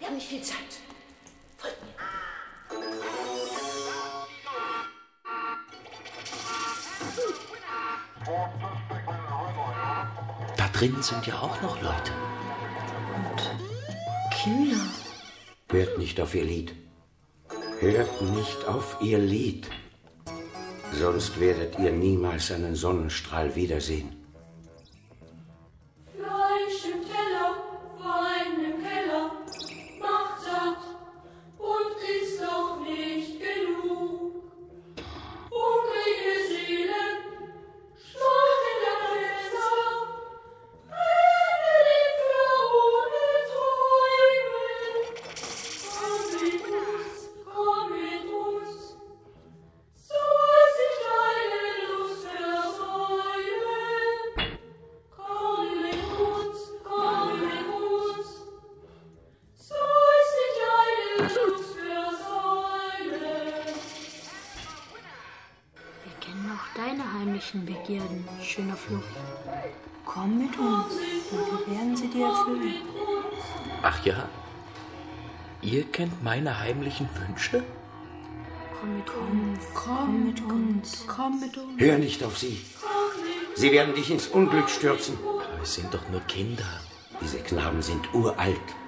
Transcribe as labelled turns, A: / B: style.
A: Wir haben nicht viel Zeit. Folgt mir.
B: Da drin sind ja auch noch Leute.
C: Und Kinder.
D: Hört nicht auf ihr Lied. Hört nicht auf ihr Lied. Sonst werdet ihr niemals einen Sonnenstrahl wiedersehen.
E: Fleisch im Teller, Wein im Keller, macht satt und ist doch nicht genug. Hungrige Seelen, schwach in der Fenster, brennen im verbohne Träume. Komm mit uns, soll sich deine Lust versäumen. Komm mit uns, soll sich deine Lust versäumen.
C: Wir kennen auch deine heimlichen Begierden, schöner Flori. Komm mit uns und wir werden sie dir erfüllen.
B: Ach ja? Ihr kennt meine heimlichen Wünsche?
C: Komm mit uns, komm mit uns, komm mit uns.
D: Hör nicht auf sie. Sie werden dich ins Unglück stürzen.
B: Aber wir sind doch nur Kinder.
D: Diese Knaben sind uralt.